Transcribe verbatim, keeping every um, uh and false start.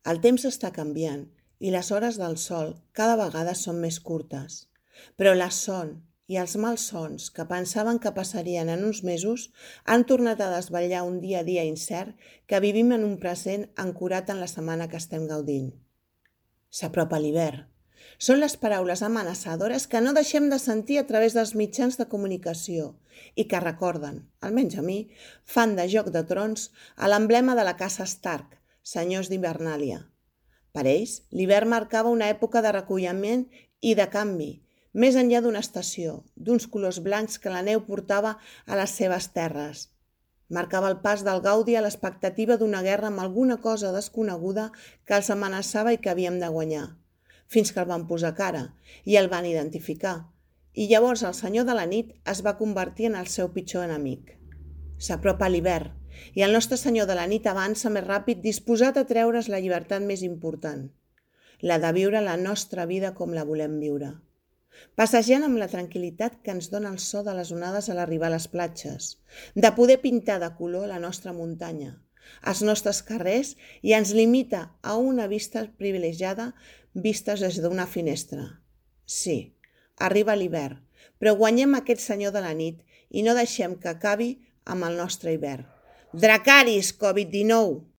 El temps està canviant i les hores del sol cada vegada són més curtes, però la son i els malsons que pensaven que passarien en uns mesos han tornat a desvetllar un dia a dia incert que vivim en un present ancorat en la setmana que estem gaudint. S'apropa l'hivern. Són les paraules amenaçadores que no deixem de sentir a través dels mitjans de comunicació i que recorden, almenys a mi, fan de Joc de Trons a l'emblema de la casa Stark, senyors d'Hivernàlia. Per ells, l'hivern marcava una època de recolliment i de canvi, més enllà d'una estació, d'uns colors blancs que la neu portava a les seves terres. Marcava el pas del gaudi a l'expectativa d'una guerra amb alguna cosa desconeguda que els amenaçava i que havíem de guanyar, fins que el van posar cara i el van identificar, i llavors el senyor de la nit es va convertir en el seu pitjor enemic. S'apropa l'hivern, i el nostre senyor de la nit avança més ràpid, disposat a treure's la llibertat més important, la de viure la nostra vida com la volem viure. Passejant amb la tranquil·litat que ens dona el so de les onades a l'arribar a les platges, de poder pintar de color la nostra muntanya, els nostres carrers, i ens limita a una vista privilegiada vistes des d'una finestra. Sí, arriba l'hivern, però guanyem aquest senyor de la nit i no deixem que acabi amb el nostre hivern. Dracarys, Covid dinou!